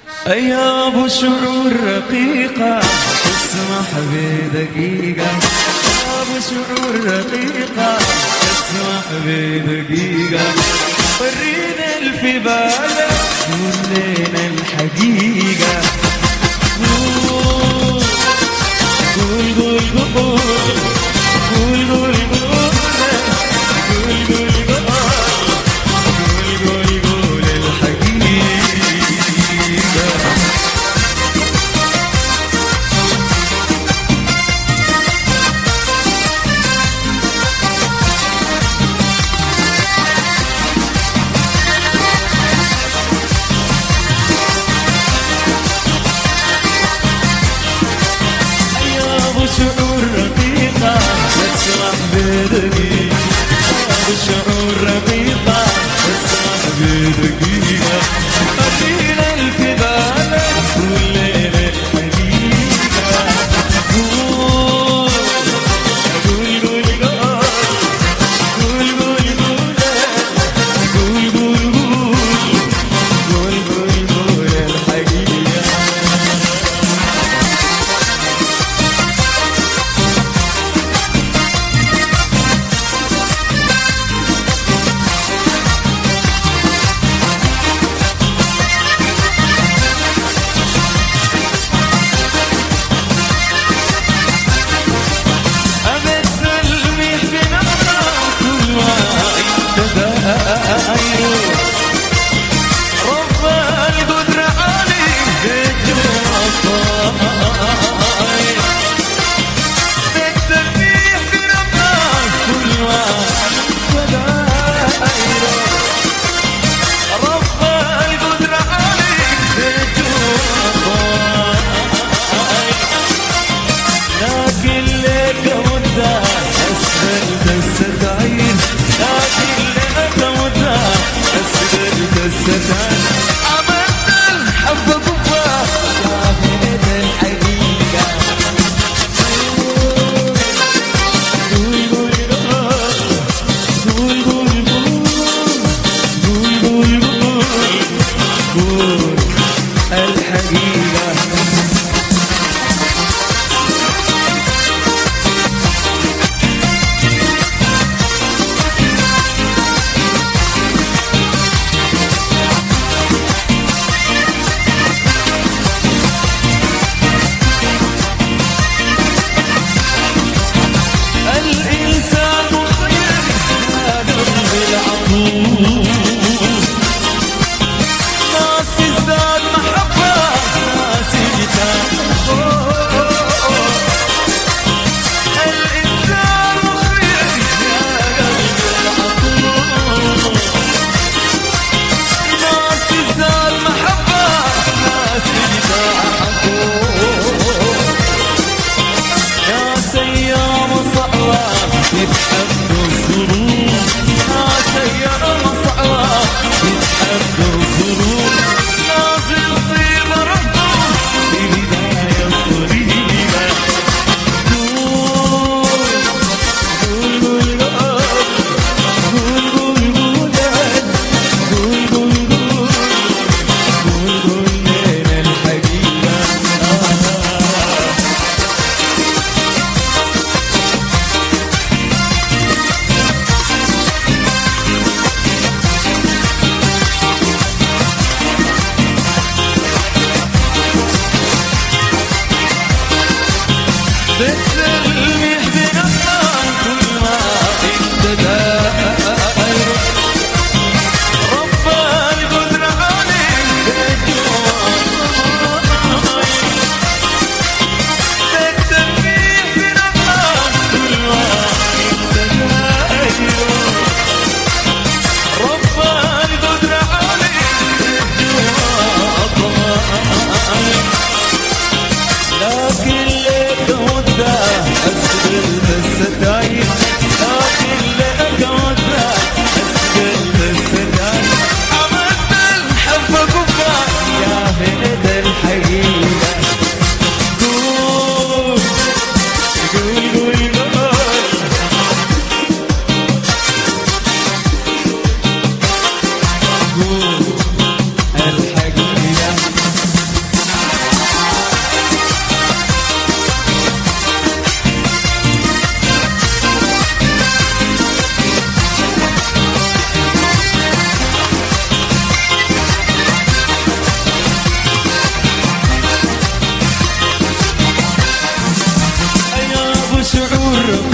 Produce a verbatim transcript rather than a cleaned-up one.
يا ابو شعور رقيقة تسمح بدقيقة، يا ابو شعور رقيقة تسمح بدقيقة، ورينا الفي بالك قول لنا الحقيقة. قول قول قول قول قول قول قول قول قول قول قول الحقيقة. شعور رقيقة تسمح بدقيقة، شعور رقيقة تسمح بدقيقة، خلينا الفي بالك كل ليلة الحقيقة. قول قول قول قول قول قول قول قول قول قول الحقيقة. ما تزداد محبة شعور